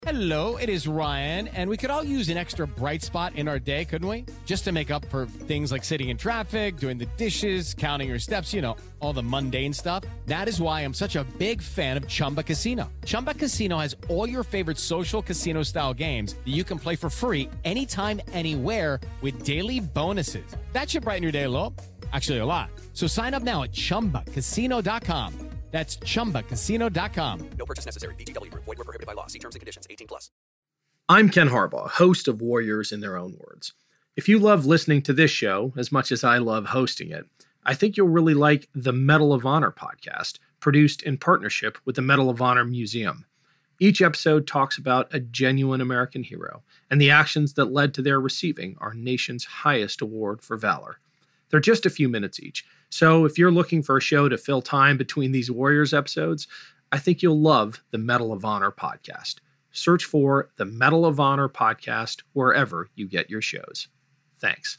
Hello, it is Ryan, and we could all use an extra bright spot in our day, couldn't we? Just to make up for things like sitting in traffic, doing the dishes, counting your steps, all the mundane stuff. That is why I'm such a big fan of Chumba Casino. Chumba Casino has all your favorite social casino-style games that you can play for free anytime, anywhere with daily bonuses. That should brighten your day a little. Actually, a lot. So sign up now at ChumbaCasino.com. That's ChumbaCasino.com. No purchase necessary. VGW Group. Void where prohibited by law. See terms and conditions. 18+. I'm Ken Harbaugh, host of Warriors in Their Own Words. If you love listening to this show as much as I love hosting it, I think you'll really like the Medal of Honor podcast, produced in partnership with the Medal of Honor Museum. Each episode talks about a genuine American hero and the actions that led to their receiving our nation's highest award for valor. They're just a few minutes each, so if you're looking for a show to fill time between these Warriors episodes, I think you'll love the Medal of Honor podcast. Search for the Medal of Honor podcast wherever you get your shows. Thanks.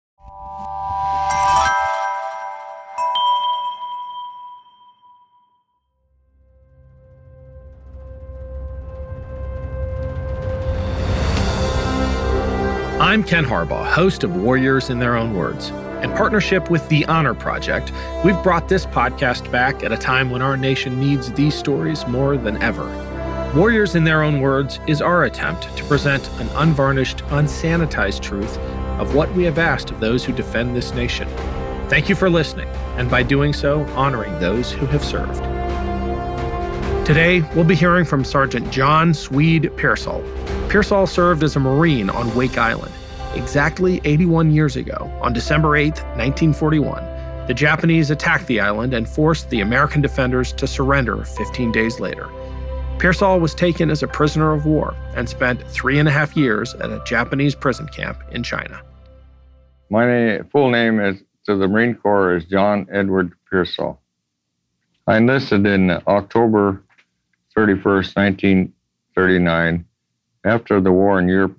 I'm Ken Harbaugh, host of Warriors in Their Own Words. In partnership with the Honor Project, we've brought this podcast back at a time when our nation needs these stories more than ever. Warriors in Their Own Words is our attempt to present an unvarnished, unsanitized truth of what we have asked of those who defend this nation. Thank you for listening, and by doing so, honoring those who have served. Today, we'll be hearing from Sergeant John Swede Pearsall. Pearsall served as a Marine on Wake Island. Exactly 81 years ago, on December 8, 1941, the Japanese attacked the island and forced the American defenders to surrender 15 days later. Pearsall was taken as a prisoner of war and spent 3.5 years at a Japanese prison camp in China. My full name to the Marine Corps is John Edward Pearsall. I enlisted in October 31st, 1939, after the war in Europe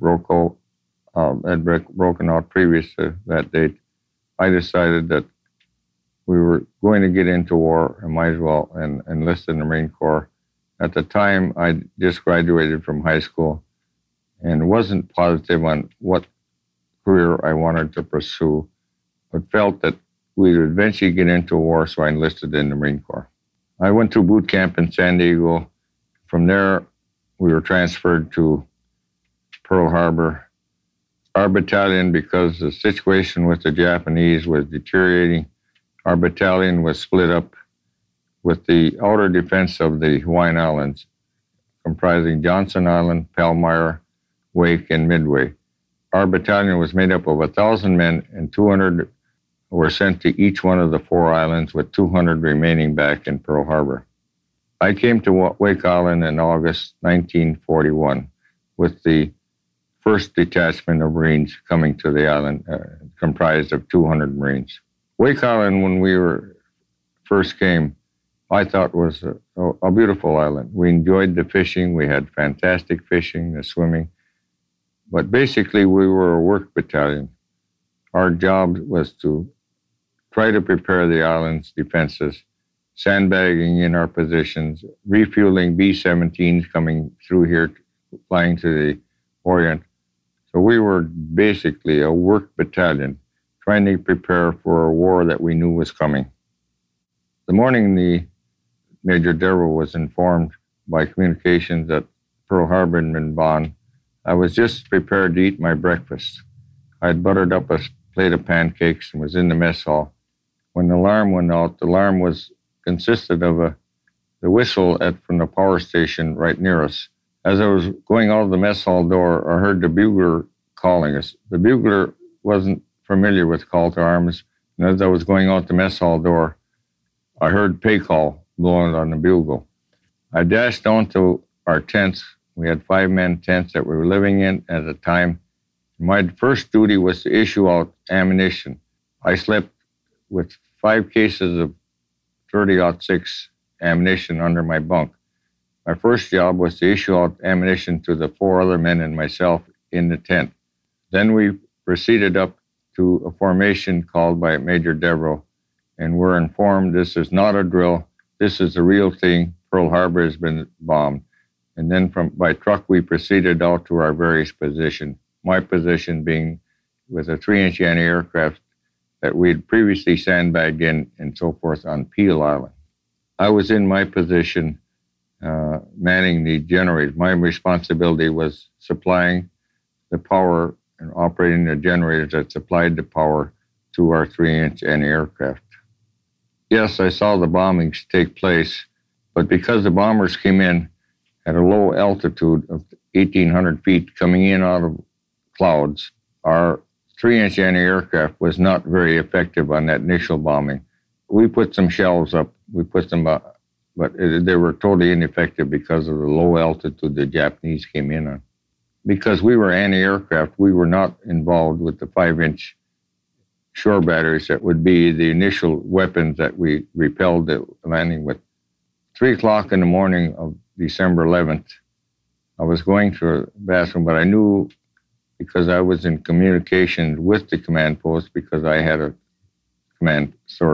had broken out previous to that date. I decided that we were going to get into war and might as well enlist in the Marine Corps. At the time, I just graduated from high school and wasn't positive on what career I wanted to pursue, but felt that we would eventually get into war, so I enlisted in the Marine Corps. I went through boot camp in San Diego. From there, we were transferred to Pearl Harbor. Our battalion, because the situation with the Japanese was deteriorating, our battalion was split up with the outer defense of the Hawaiian Islands, comprising Johnson Island, Palmyra, Wake, and Midway. Our battalion was made up of 1,000 men, and 200 were sent to each one of the 4 islands, with 200 remaining back in Pearl Harbor. I came to Wake Island in August 1941 with the first detachment of Marines coming to the island, comprised of 200 Marines. Wake Island, when we first came, I thought was a beautiful island. We enjoyed the fishing. We had fantastic fishing, the swimming. But basically, we were a work battalion. Our job was to try to prepare the island's defenses, sandbagging in our positions, refueling B-17s coming through here, flying to the Orient. So we were basically a work battalion, trying to prepare for a war that we knew was coming. The morning the Major Devereux was informed by communications that Pearl Harbor had been bombed, I was just prepared to eat my breakfast. I had buttered up a plate of pancakes and was in the mess hall. When the alarm went out, the alarm consisted of the whistle from the power station right near us. As I was going out of the mess hall door, I heard the bugler calling us. The bugler wasn't familiar with call to arms, and as I was going out the mess hall door, I heard pay call blowing on the bugle. I dashed down to our tents. We had 5-man tents that we were living in at the time. My first duty was to issue out ammunition. I slept with 5 cases of 30-06 ammunition under my bunk. My first job was to issue out ammunition to the 4 other men and myself in the tent. Then we proceeded up to a formation called by Major Devereux, and were informed this is not a drill, this is the real thing, Pearl Harbor has been bombed. And then by truck, we proceeded out to our various positions. My position being with a 3-inch anti-aircraft that we had previously sandbagged in and so forth on Peel Island. I was in my position manning the generators. My responsibility was supplying the power and operating the generators that supplied the power to our 3-inch anti-aircraft. Yes, I saw the bombings take place, but because the bombers came in at a low altitude of 1,800 feet coming in out of clouds, our 3-inch anti-aircraft was not very effective on that initial bombing. We put some shells up, but they were totally ineffective because of the low altitude the Japanese came in on. Because we were anti-aircraft, we were not involved with the 5-inch shore batteries that would be the initial weapons that we repelled the landing with. 3 o'clock in the morning of December 11th, I was going to the bathroom, but I knew, because I was in communications with the command post, because I had a command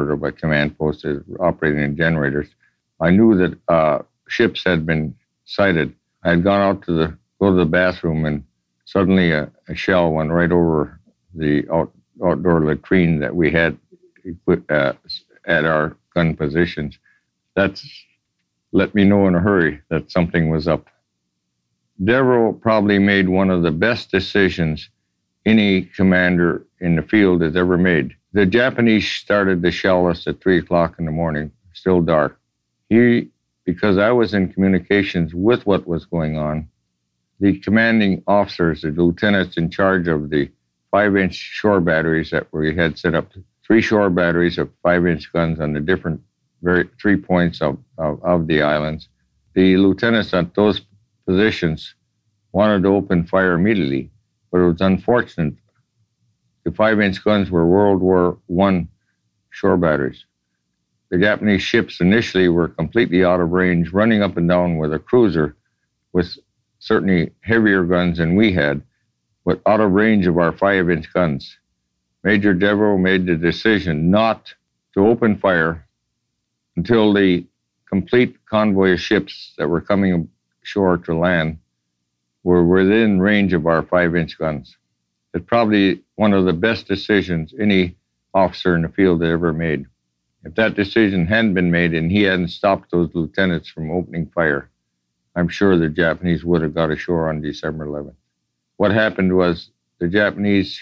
post operating in generators, I knew that ships had been sighted. I had gone out to go to the bathroom, and suddenly a shell went right over the outdoor latrine that we had equipped at our gun positions. That's let me know in a hurry that something was up. Devereux probably made one of the best decisions any commander in the field has ever made. The Japanese started to shell us at 3 o'clock in the morning, still dark. Because I was in communications with what was going on, the commanding officers, the lieutenants in charge of the 5-inch shore batteries that we had set up, 3 shore batteries of 5-inch guns on the different 3 points of the islands. The lieutenants at those positions wanted to open fire immediately, but it was unfortunate. The 5-inch guns were World War I shore batteries. The Japanese ships initially were completely out of range, running up and down with a cruiser with certainly heavier guns than we had, but out of range of our 5-inch guns. Major Devereux made the decision not to open fire until the complete convoy of ships that were coming ashore to land were within range of our 5-inch guns. It's probably one of the best decisions any officer in the field had ever made. If that decision hadn't been made and he hadn't stopped those lieutenants from opening fire, I'm sure the Japanese would have got ashore on December 11th. What happened was the Japanese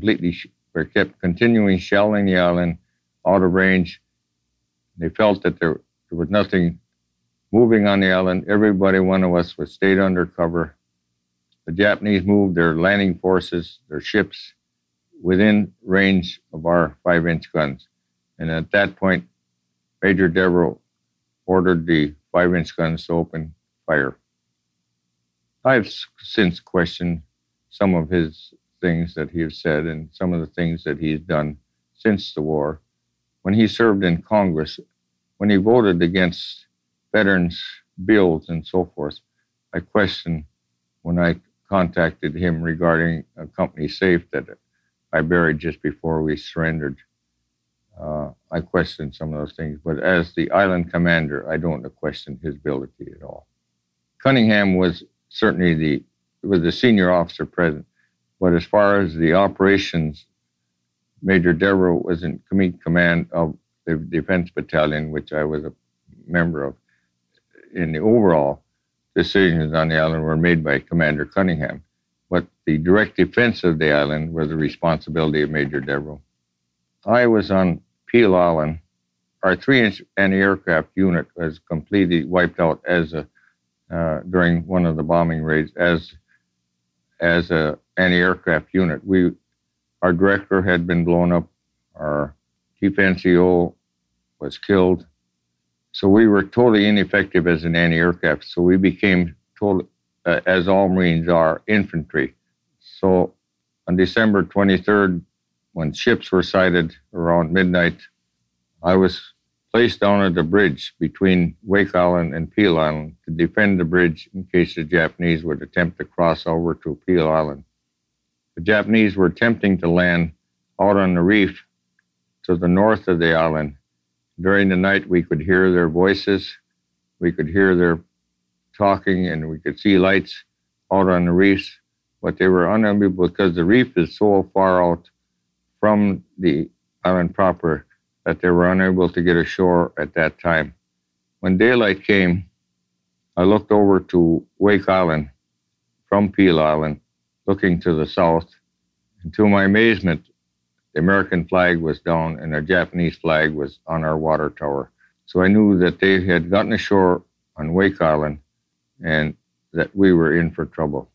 kept continuing shelling the island out of range. They felt that there was nothing moving on the island. One of us was stayed under cover. The Japanese moved their landing forces, their ships, within range of our 5-inch guns. And at that point, Major Devereux ordered the 5-inch guns to open fire. I've since questioned some of his things that he has said and some of the things that he's done since the war. When he served in Congress, when he voted against veterans' bills and so forth, I questioned when I contacted him regarding a company safe that I buried just before we surrendered. I questioned some of those things, but as the island commander, I don't question his ability at all. Cunningham was certainly the senior officer present, but as far as the operations, Major Devereux was in command of the Defense Battalion, which I was a member of. In the overall, decisions on the island were made by Commander Cunningham, but the direct defense of the island was the responsibility of Major Devereux. I was on Peel Island. Our 3-inch anti-aircraft unit was completely wiped out during one of the bombing raids as an anti-aircraft unit. Our director had been blown up. Our chief NCO was killed. So we were totally ineffective as an anti-aircraft. So we became total, as all Marines are, infantry. So on December 23rd, when ships were sighted around midnight, I was placed down at the bridge between Wake Island and Peel Island to defend the bridge in case the Japanese would attempt to cross over to Peel Island. The Japanese were attempting to land out on the reef to the north of the island. During the night, we could hear their voices. We could hear their talking, and we could see lights out on the reefs, but they were unable because the reef is so far out from the island proper that they were unable to get ashore at that time. When daylight came, I looked over to Wake Island from Peel Island, looking to the south, and to my amazement, the American flag was down and a Japanese flag was on our water tower. So I knew that they had gotten ashore on Wake Island and that we were in for trouble.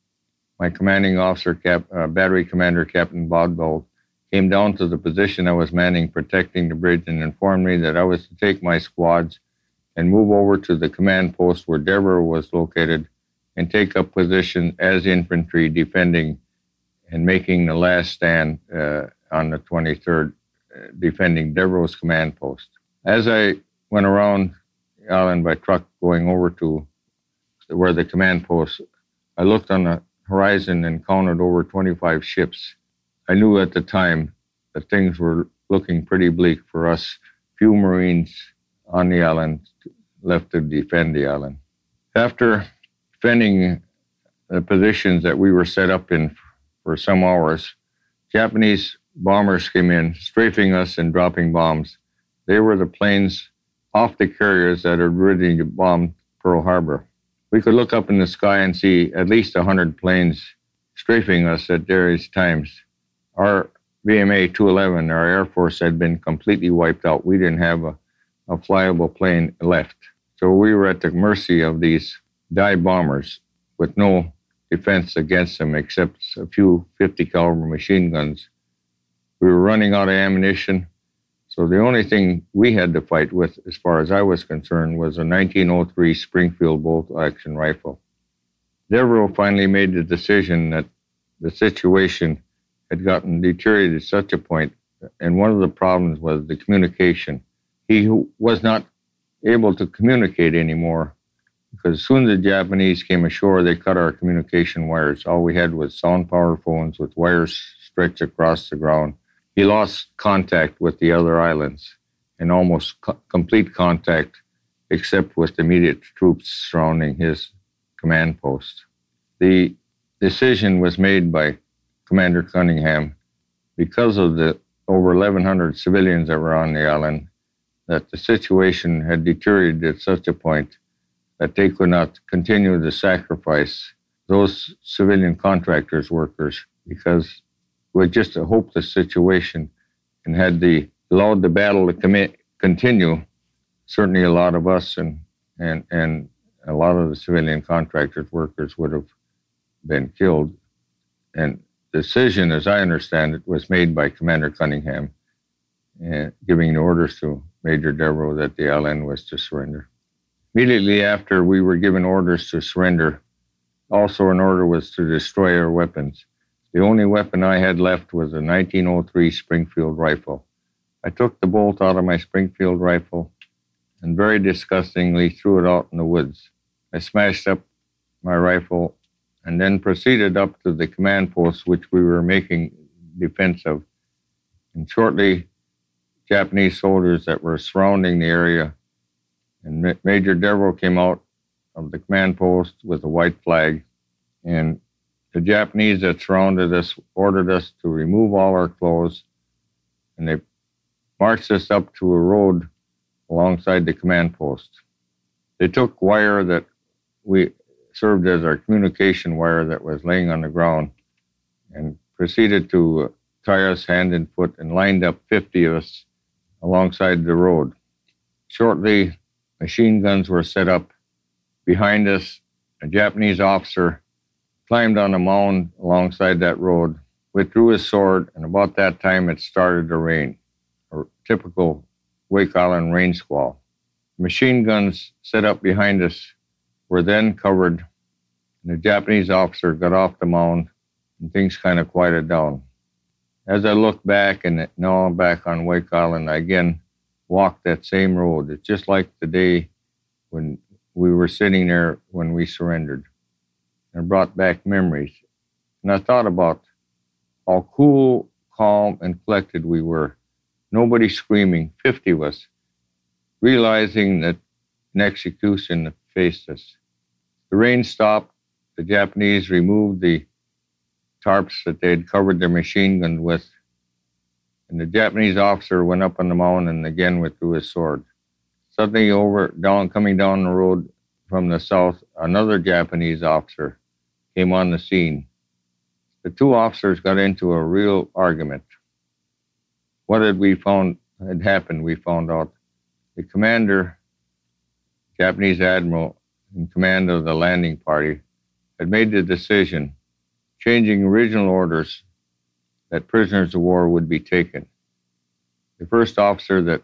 My commanding officer, Battery Commander Captain Bodwell, came down to the position I was manning, protecting the bridge, and informed me that I was to take my squads and move over to the command post where Devereux was located and take up position as infantry, defending and making the last stand on the 23rd, defending Devereux's command post. As I went around the island by truck going over to where the command post, I looked on the horizon and counted over 25 ships. I knew at the time that things were looking pretty bleak for us, few Marines on the island left to defend the island. After defending the positions that we were set up in for some hours, Japanese bombers came in, strafing us and dropping bombs. They were the planes off the carriers that had originally bombed Pearl Harbor. We could look up in the sky and see at least 100 planes strafing us at various times. Our VMA 211, our Air Force, had been completely wiped out. We didn't have a flyable plane left. So we were at the mercy of these dive bombers with no defense against them except a few 50 caliber machine guns. We were running out of ammunition. So the only thing we had to fight with, as far as I was concerned, was a 1903 Springfield bolt-action rifle. Devereux finally made the decision that the situation had gotten deteriorated to such a point, and one of the problems was the communication. He was not able to communicate anymore because as soon as the Japanese came ashore, they cut our communication wires. All we had was sound power phones with wires stretched across the ground. He lost contact with the other islands and almost complete contact except with immediate troops surrounding his command post. The decision was made by Commander Cunningham, because of the over 1,100 civilians that were on the island, that the situation had deteriorated at such a point that they could not continue to sacrifice those civilian contractors workers because it was just a hopeless situation, and had they allowed the battle to continue, certainly a lot of us and a lot of the civilian contractors workers would have been killed. And the decision, as I understand it, was made by Commander Cunningham, giving the orders to Major Devereux that the island was to surrender. Immediately after we were given orders to surrender, also an order was to destroy our weapons. The only weapon I had left was a 1903 Springfield rifle. I took the bolt out of my Springfield rifle and very disgustingly threw it out in the woods. I smashed up my rifle and then proceeded up to the command post which we were making defense of. And shortly, Japanese soldiers that were surrounding the area, and Major Devereux came out of the command post with a white flag, and the Japanese that surrounded us ordered us to remove all our clothes, and they marched us up to a road alongside the command post. They took wire that we served as our communication wire that was laying on the ground and proceeded to tie us hand and foot and lined up 50 of us alongside the road. Shortly, machine guns were set up behind us. A Japanese officer climbed on a mound alongside that road, withdrew his sword, and about that time it started to rain, a typical Wake Island rain squall. Machine guns set up behind us were then covered, and the Japanese officer got off the mound, and things kind of quieted down. As I look back, and now I'm back on Wake Island, I again walked that same road. It's just like the day when we were sitting there when we surrendered. And brought back memories. And I thought about how cool, calm, and collected we were. Nobody screaming, 50 of us, realizing that an execution faced us. The rain stopped. The Japanese removed the tarps that they had covered their machine gun with. And the Japanese officer went up on the mound and again withdrew his sword. Suddenly coming down the road from the south, another Japanese officer came on the scene. The two officers got into a real argument. What had happened, we found out. The commander, Japanese admiral in command of the landing party, had made the decision, changing original orders, that prisoners of war would be taken. The first officer that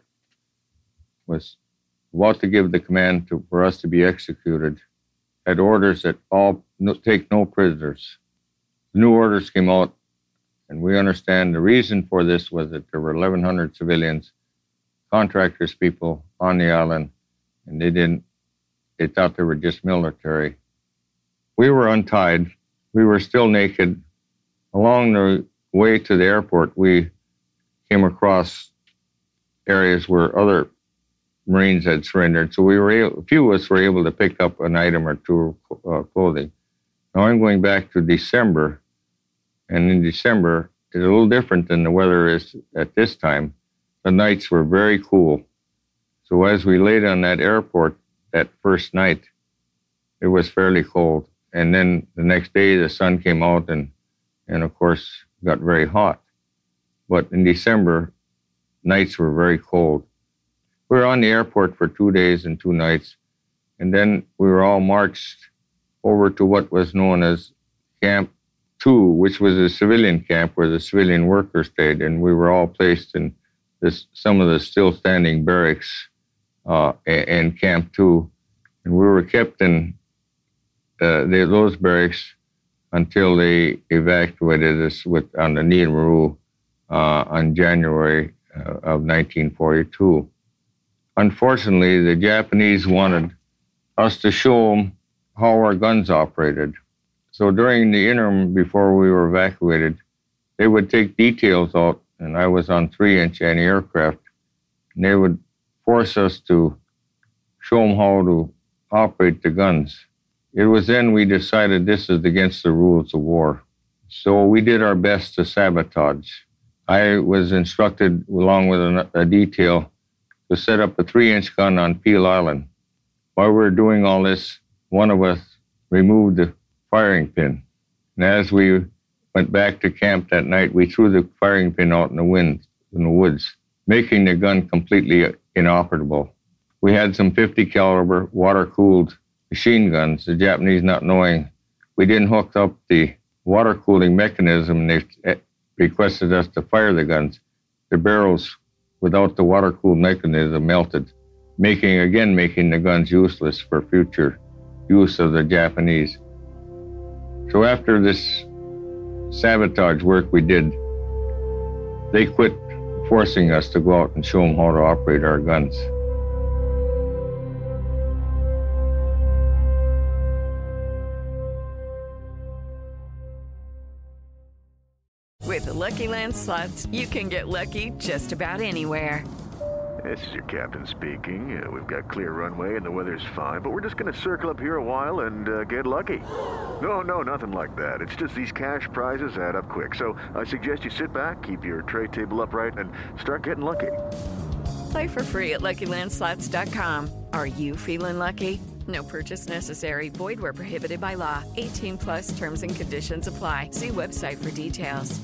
was about to give the command for us to be executed had orders that take no prisoners. The new orders came out, and we understand the reason for this was that there were 1,100 civilians, contractors, people on the island, and they thought they were just military. We were untied. We were still naked. Along the way to the airport, we came across areas where other Marines had surrendered. So a few of us were able to pick up an item or two of clothing. Now I'm going back to December, and in December, it's a little different than the weather is at this time. The nights were very cool. So as we laid on that airport that first night, it was fairly cold. And then the next day, the sun came out and of course, got very hot. But in December, nights were very cold. We were on the airport for 2 days and 2 nights, and then we were all marched over to what was known as Camp 2, which was a civilian camp where the civilian workers stayed, and we were all placed in some of the still standing barracks in Camp 2, and we were kept in those barracks until they evacuated us on the Nile Maru on January of 1942. Unfortunately, the Japanese wanted us to show them how our guns operated. So during the interim before we were evacuated, they would take details out, and I was on 3-inch anti-aircraft, and they would force us to show them how to operate the guns. It was then we decided this is against the rules of war. So we did our best to sabotage. I was instructed, along with a detail, to set up a 3-inch gun on Peel Island. While we were doing all this, one of us removed the firing pin. And as we went back to camp that night, we threw the firing pin out in the woods, making the gun completely inoperable. We had some 50 caliber water-cooled machine guns, the Japanese not knowing we didn't hook up the water cooling mechanism. They requested us to fire the guns. The barrels, without the water cooled mechanism, melted, making the guns useless for future use of the Japanese. So after this sabotage work we did, they quit forcing us to go out and show them how to operate our guns. With the Lucky Land Slots, you can get lucky just about anywhere. This is your captain speaking. We've got clear runway and the weather's fine, but we're just going to circle up here a while and get lucky. No, nothing like that. It's just these cash prizes add up quick. So I suggest you sit back, keep your tray table upright, and start getting lucky. Play for free at LuckyLandSlots.com. Are you feeling lucky? No purchase necessary. Void where prohibited by law. 18+ terms and conditions apply. See website for details.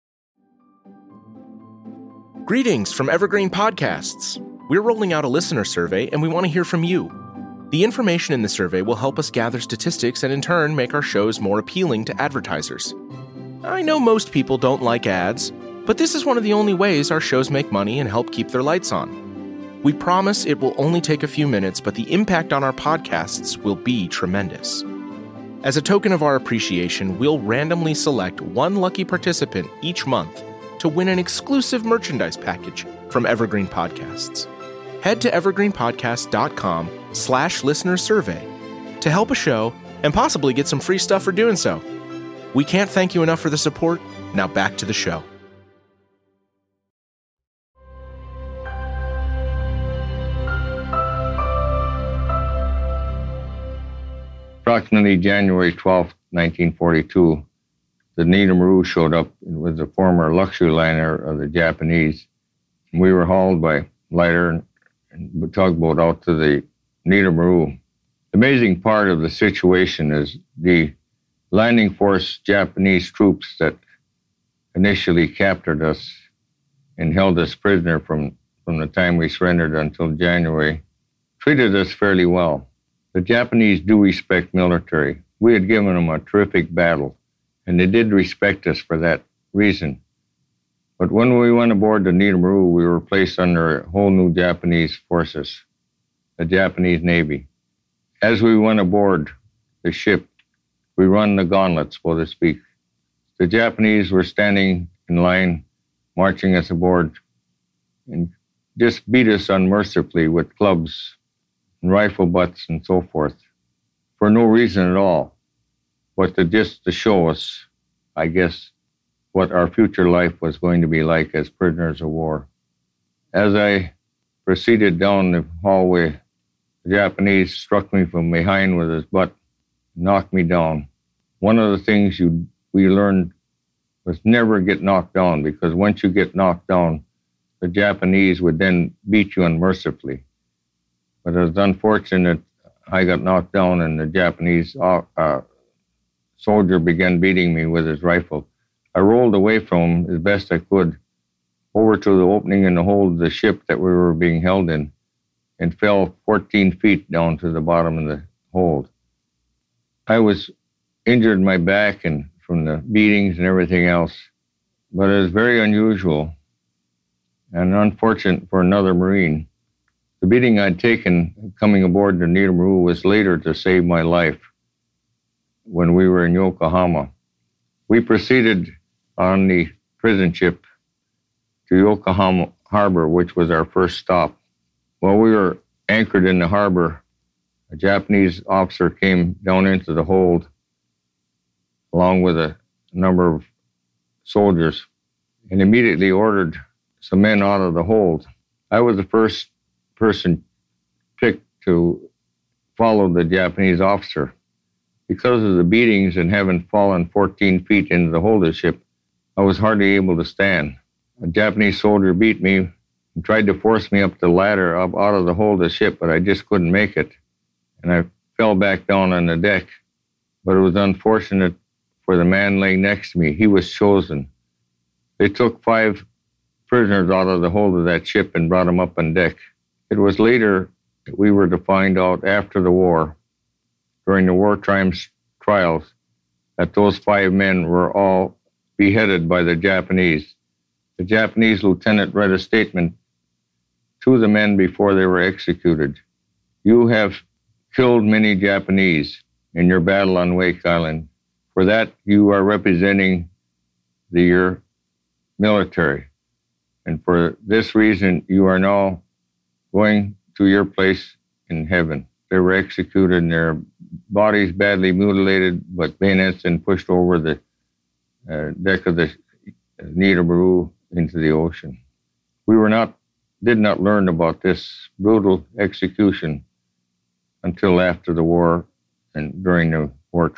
Greetings from Evergreen Podcasts. We're rolling out a listener survey, and we want to hear from you. The information in the survey will help us gather statistics and in turn make our shows more appealing to advertisers. I know most people don't like ads, but this is one of the only ways our shows make money and help keep their lights on. We promise it will only take a few minutes, but the impact on our podcasts will be tremendous. As a token of our appreciation, we'll randomly select one lucky participant each month to win an exclusive merchandise package from Evergreen Podcasts. Head to evergreenpodcast.com/listenersurvey to help a show and possibly get some free stuff for doing so. We can't thank you enough for the support. Now back to the show. Approximately January 12, 1942, the Nina Maru showed up. It was the former luxury liner of the Japanese. We were hauled by lighter and tugboat out to the Nina Maru. The amazing part of the situation is the landing force Japanese troops that initially captured us and held us prisoner from the time we surrendered until January, treated us fairly well. The Japanese do respect military. We had given them a terrific battle, and they did respect us for that reason. But when we went aboard the Nina Maru, we were placed under a whole new Japanese forces, the Japanese Navy. As we went aboard the ship, we run the gauntlet, so to speak. The Japanese were standing in line, marching us aboard, and just beat us unmercifully with clubs and rifle butts and so forth, for no reason at all, but just to show us, I guess, what our future life was going to be like as prisoners of war. As I proceeded down the hallway, the Japanese struck me from behind with his butt, knocked me down. One of the things we learned was never get knocked down, because once you get knocked down, the Japanese would then beat you unmercifully. But it was unfortunate I got knocked down and the Japanese soldier began beating me with his rifle. I rolled away from him as best I could over to the opening in the hold of the ship that we were being held in and fell 14 feet down to the bottom of the hold. I was injured in my back and from the beatings and everything else, but it was very unusual and unfortunate for another Marine. The beating I'd taken coming aboard the Nina Maru was later to save my life when we were in Yokohama. We proceeded on the prison ship to Yokohama Harbor, which was our first stop. While we were anchored in the harbor, a Japanese officer came down into the hold along with a number of soldiers and immediately ordered some men out of the hold. I was the first person picked to follow the Japanese officer. Because of the beatings and having fallen 14 feet into the hold of the ship, I was hardly able to stand. A Japanese soldier beat me and tried to force me up the ladder up out of the hold of the ship, but I just couldn't make it. And I fell back down on the deck. But it was unfortunate for the man laying next to me. He was chosen. They took 5 prisoners out of the hold of that ship and brought them up on deck. It was later that we were to find out after the war, during the wartime trials, that those 5 men were all beheaded by the Japanese. The Japanese lieutenant read a statement to the men before they were executed. You have killed many Japanese in your battle on Wake Island. For that, you are representing your military. And for this reason, you are now going to your place in heaven. They were executed and their bodies badly mutilated, but bayonets and pushed over the deck of the Nina Maru into the ocean. We did not learn about this brutal execution until after the war and during the war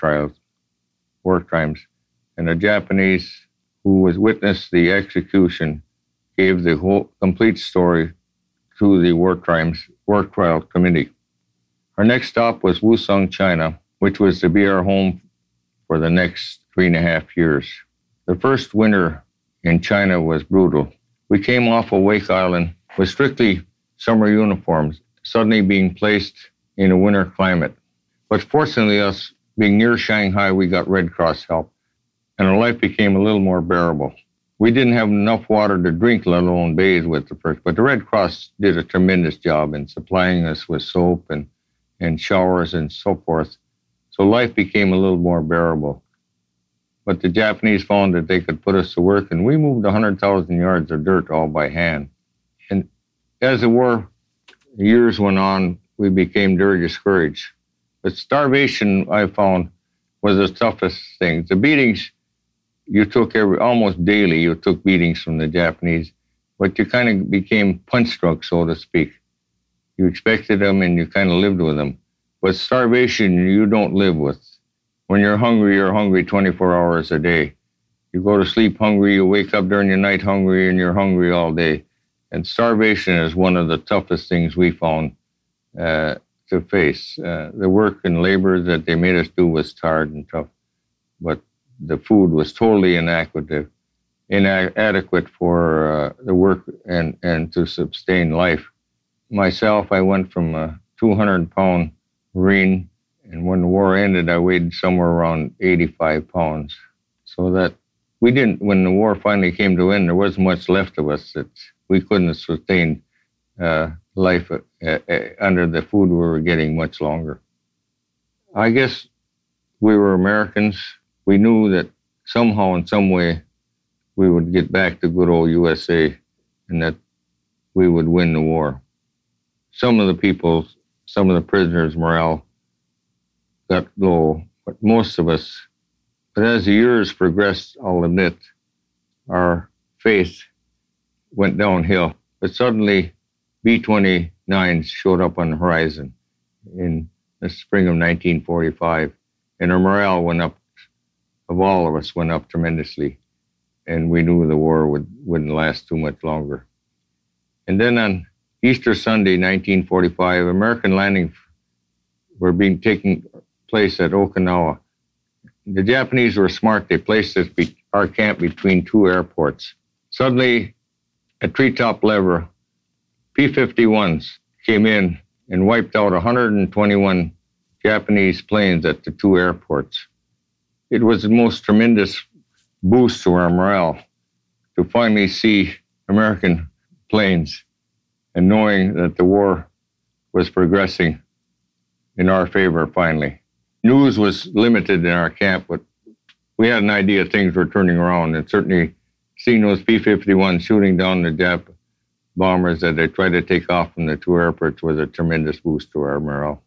times. And the Japanese who witnessed the execution gave the whole complete story to the War Trial Committee. Our next stop was Wusong, China, which was to be our home for the next 3.5 years. The first winter in China was brutal. We came off of Wake Island with strictly summer uniforms, suddenly being placed in a winter climate. But fortunately, us being near Shanghai, we got Red Cross help, and our life became a little more bearable. We didn't have enough water to drink, let alone bathe with at first, but the Red Cross did a tremendous job in supplying us with soap and showers and so forth. So life became a little more bearable. But the Japanese found that they could put us to work, and we moved 100,000 yards of dirt all by hand. And as the war years went on, we became very discouraged. But starvation, I found, was the toughest thing. The beatings, you took almost daily, you took beatings from the Japanese, but you kind of became punch drunk, so to speak. You expected them and you kind of lived with them. But starvation, you don't live with. When you're hungry 24 hours a day. You go to sleep hungry, you wake up during the night hungry, and you're hungry all day. And starvation is one of the toughest things we found to face. The work and labor that they made us do was hard and tough, but the food was totally inadequate for the work and to sustain life. Myself, I went from a 200-pound Marine, and when the war ended, I weighed somewhere around 85 pounds. So that when the war finally came to an end, there wasn't much left of us that we couldn't sustain life under the food we were getting much longer. I guess we were Americans. We knew that somehow, in some way, we would get back to good old USA and that we would win the war. Some of the prisoners' morale got low, but most of us, but as the years progressed, I'll admit, our faith went downhill. But suddenly, B-29s showed up on the horizon in the spring of 1945, and our morale went up, of all of us, went up tremendously, and we knew the war wouldn't last too much longer. And then on Easter Sunday, 1945, American landings were being taken place at Okinawa. The Japanese were smart. They placed our camp between two airports. Suddenly, at treetop level, P-51s came in and wiped out 121 Japanese planes at the two airports. It was the most tremendous boost to our morale to finally see American planes and knowing that the war was progressing in our favor finally. News was limited in our camp, but we had an idea things were turning around, and certainly seeing those P-51s shooting down the Jap bombers that they tried to take off from the two airports was a tremendous boost to our morale.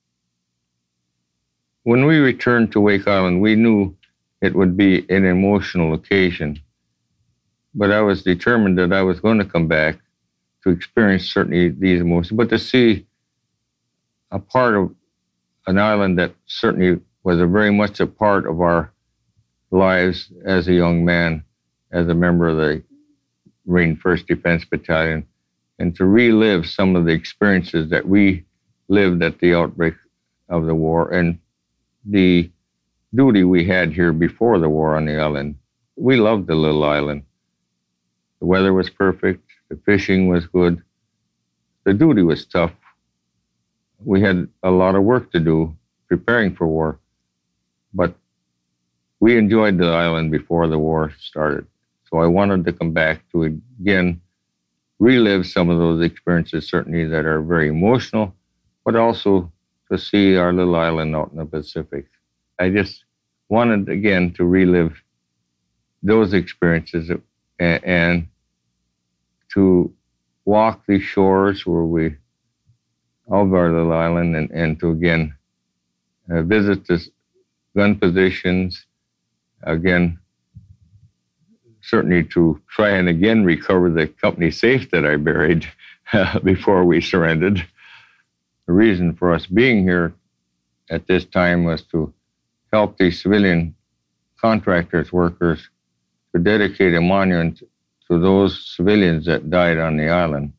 When we returned to Wake Island, we knew it would be an emotional occasion, but I was determined that I was going to come back to experience certainly these emotions, but to see a part of an island that certainly was very much a part of our lives as a young man, as a member of the Marine 1st Defense Battalion, and to relive some of the experiences that we lived at the outbreak of the war and the duty we had here before the war on the island. We loved the little island. The weather was perfect. The fishing was good. The duty was tough. We had a lot of work to do preparing for war, but we enjoyed the island before the war started. So I wanted to come back to, again, relive some of those experiences, certainly that are very emotional, but also to see our little island out in the Pacific. I just wanted, again, to relive those experiences and to walk the shores of our little island and to, again, visit the gun positions, again, certainly to try and again recover the company safe that I buried before we surrendered. The reason for us being here at this time was to help the civilian contractors, workers, to dedicate a monument to those civilians that died on the island.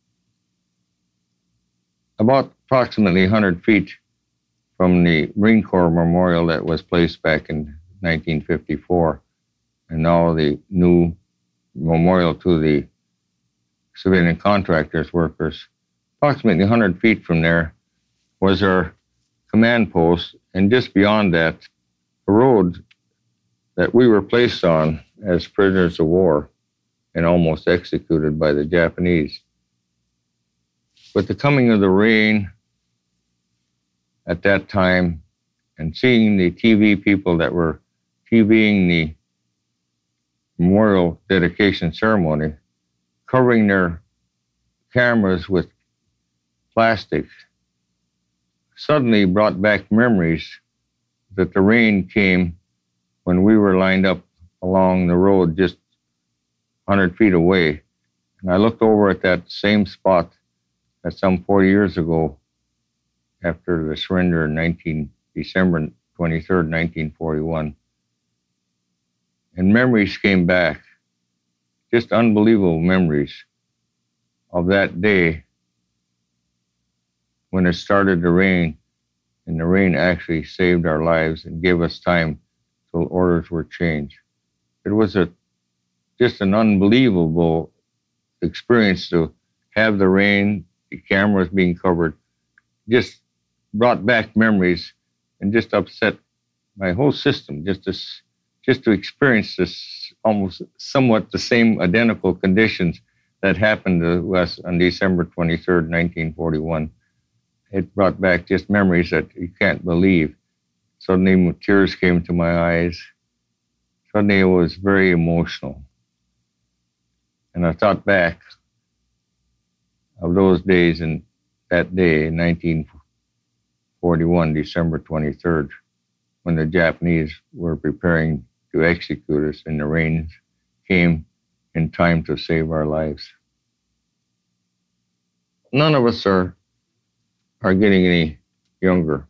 About approximately 100 feet from the Marine Corps Memorial that was placed back in 1954, and now the new memorial to the civilian contractors, workers, approximately 100 feet from there was our command post, and just beyond that, a road that we were placed on as prisoners of war and almost executed by the Japanese. With the coming of the rain at that time and seeing the TV people that were TVing the memorial dedication ceremony, covering their cameras with plastic, suddenly brought back memories that the rain came when we were lined up along the road just 100 feet away. And I looked over at that same spot at some 40 years ago, after the surrender in December 23rd, 1941. And memories came back, just unbelievable memories of that day when it started to rain, and the rain actually saved our lives and gave us time till orders were changed. It was just an unbelievable experience to have the rain, the cameras being covered, just brought back memories and just upset my whole system just to experience this almost somewhat the same identical conditions that happened to us on December 23rd, 1941. It brought back just memories that you can't believe. Suddenly tears came to my eyes. Suddenly it was very emotional. And I thought back of those days and that day in 1941, December 23rd, when the Japanese were preparing to execute us and the rains came in time to save our lives. None of us are getting any younger.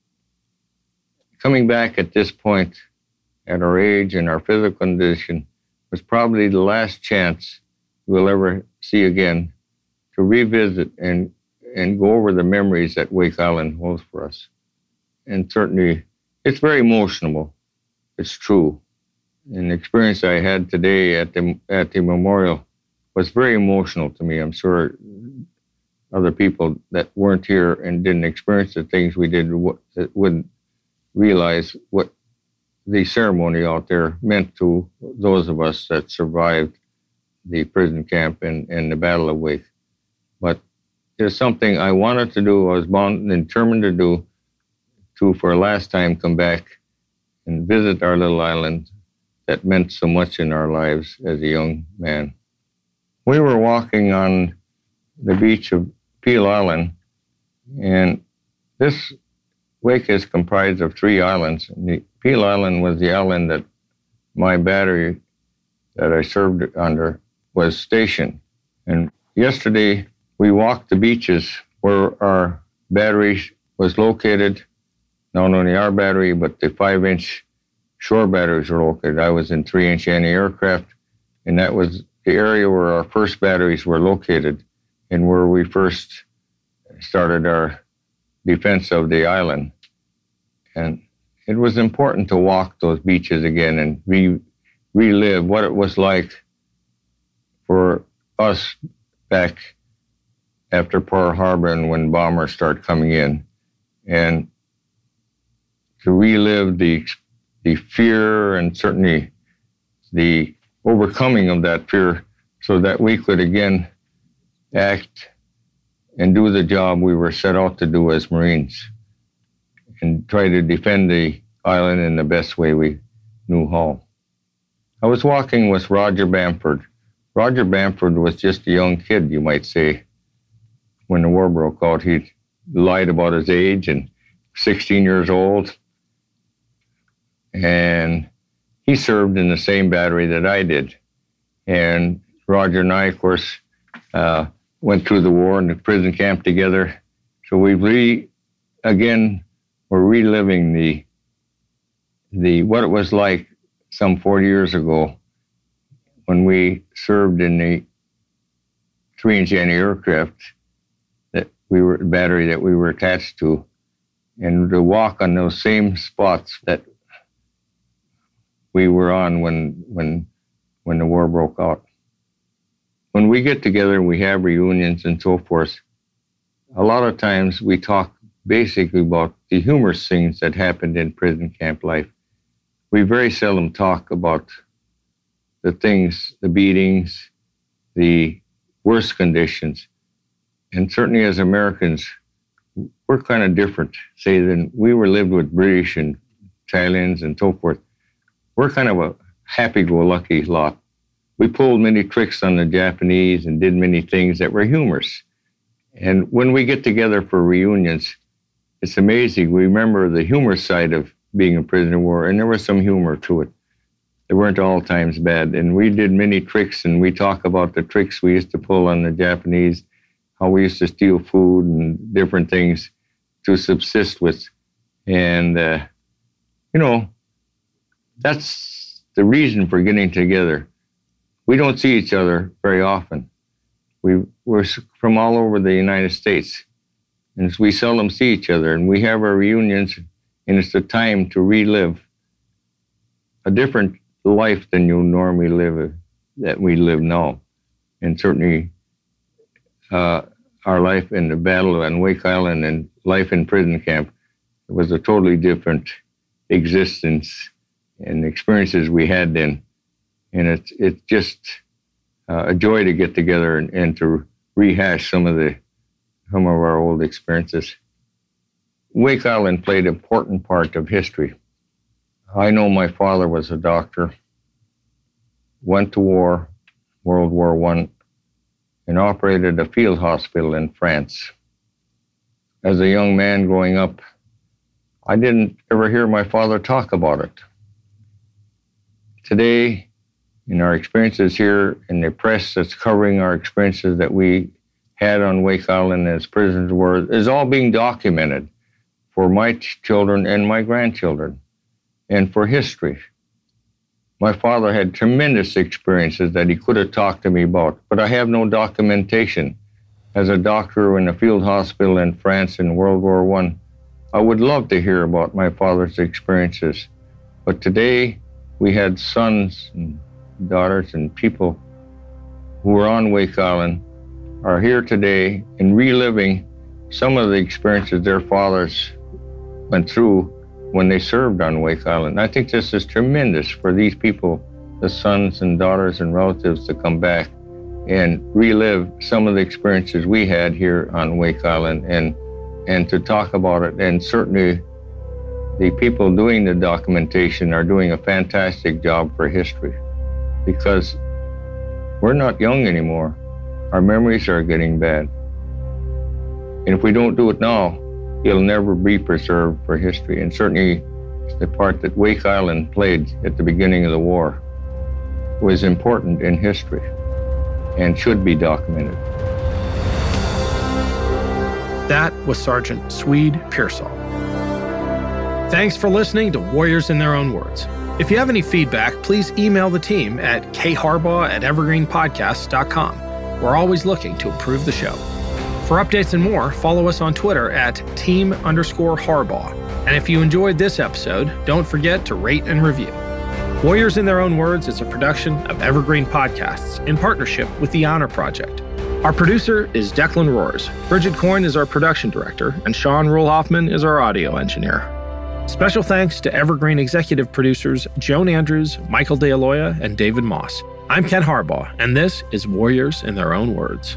Coming back at this point, at our age and our physical condition, was probably the last chance we'll ever see again to revisit and go over the memories that Wake Island holds for us. And certainly, it's very emotional. It's true. And the experience I had today at the memorial was very emotional to me. I'm sure other people that weren't here and didn't experience the things we did wouldn't realize what the ceremony out there meant to those of us that survived the prison camp and the Battle of Wake. But there's something I wanted to do, I was bound and determined to do, to for a last time come back and visit our little island that meant so much in our lives as a young man. We were walking on the beach of Peel Island, and this Wake is comprised of 3 islands. And the Peel Island was the island that my battery that I served under was stationed. And yesterday, we walked the beaches where our battery was located, not only our battery, but the 5-inch shore batteries were located. I was in 3-inch anti-aircraft, and that was the area where our first batteries were located and where we first started our defense of the island. And it was important to walk those beaches again and relive what it was like for us back after Pearl Harbor and when bombers started coming in, and to relive the fear and certainly the overcoming of that fear so that we could again act and do the job we were set out to do as Marines and try to defend the island in the best way we knew how. I was walking with Roger Bamford. Roger Bamford was just a young kid, you might say. When the war broke out, he lied about his age and 16 years old. And he served in the same battery that I did. And Roger and I, of course, went through the war in the prison camp together. So we're reliving the what it was like some 40 years ago when we served in the 3-inch anti-aircraft battery that we were attached to, and to walk on those same spots that we were on when the war broke out. When we get together, we have reunions and so forth. A lot of times we talk basically about the humorous things that happened in prison camp life. We very seldom talk about the things, the beatings, the worst conditions. And certainly as Americans, we're kind of different, say, than we were lived with British and Italians and so forth. We're kind of a happy-go-lucky lot. We pulled many tricks on the Japanese and did many things that were humorous. And when we get together for reunions, it's amazing. We remember the humorous side of being a prisoner of war, and there was some humor to it. They weren't all times bad. And we did many tricks, and we talk about the tricks we used to pull on the Japanese, how we used to steal food and different things to subsist with. And, that's the reason for getting together. We don't see each other very often. We're from all over the United States, and we seldom see each other. And we have our reunions, and it's a time to relive a different life than you normally live, that we live now. And certainly our life in the battle on Wake Island and life in prison camp was a totally different existence and experiences we had then. And it's just a joy to get together and to rehash some of our old experiences. Wake Island played an important part of history. I know my father was a doctor, went to war, World War I, and operated a field hospital in France. As a young man growing up, I didn't ever hear my father talk about it. Today, in our experiences here in the press that's covering our experiences that we had on Wake Island as prisoners were, is all being documented for my children and my grandchildren and for history. My father had tremendous experiences that he could have talked to me about, but I have no documentation. As a doctor in a field hospital in France in World War I would love to hear about my father's experiences. But today, we had sons and daughters and people who were on Wake Island are here today and reliving some of the experiences their fathers went through when they served on Wake Island. I think this is tremendous for these people, the sons and daughters and relatives, to come back and relive some of the experiences we had here on Wake Island and to talk about it. And certainly the people doing the documentation are doing a fantastic job for history, because we're not young anymore. Our memories are getting bad. And if we don't do it now, it'll never be preserved for history. And certainly the part that Wake Island played at the beginning of the war was important in history and should be documented. That was Sergeant Swede Pearsall. Thanks for listening to Warriors in Their Own Words. If you have any feedback, please email the team at kharbaugh@evergreenpodcasts.com. We're always looking to improve the show. For updates and more, follow us on Twitter at @team_Harbaugh. And if you enjoyed this episode, don't forget to rate and review. Warriors in Their Own Words is a production of Evergreen Podcasts in partnership with the Honor Project. Our producer is Declan Roars. Bridget Coyne is our production director, and Sean Rule-Hoffman is our audio engineer. Special thanks to Evergreen executive producers Joan Andrews, Michael DeAloia, and David Moss. I'm Ken Harbaugh, and this is Warriors in Their Own Words.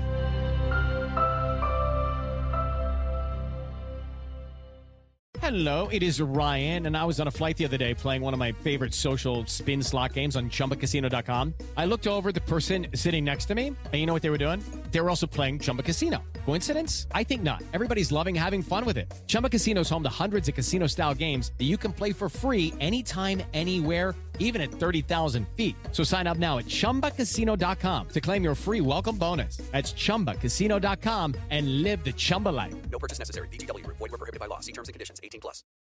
Hello, it is Ryan, and I was on a flight the other day playing one of my favorite social spin slot games on ChumbaCasino.com. I looked over at the person sitting next to me, and you know what they were doing? They were also playing Chumba Casino. Coincidence? I think not. Everybody's loving having fun with it. Chumba Casino is home to hundreds of casino-style games that you can play for free anytime, anywhere, even at 30,000 feet. So sign up now at ChumbaCasino.com to claim your free welcome bonus. That's ChumbaCasino.com and live the Chumba life. No purchase necessary. VGW. Void where prohibited by law. See terms and conditions. 18+.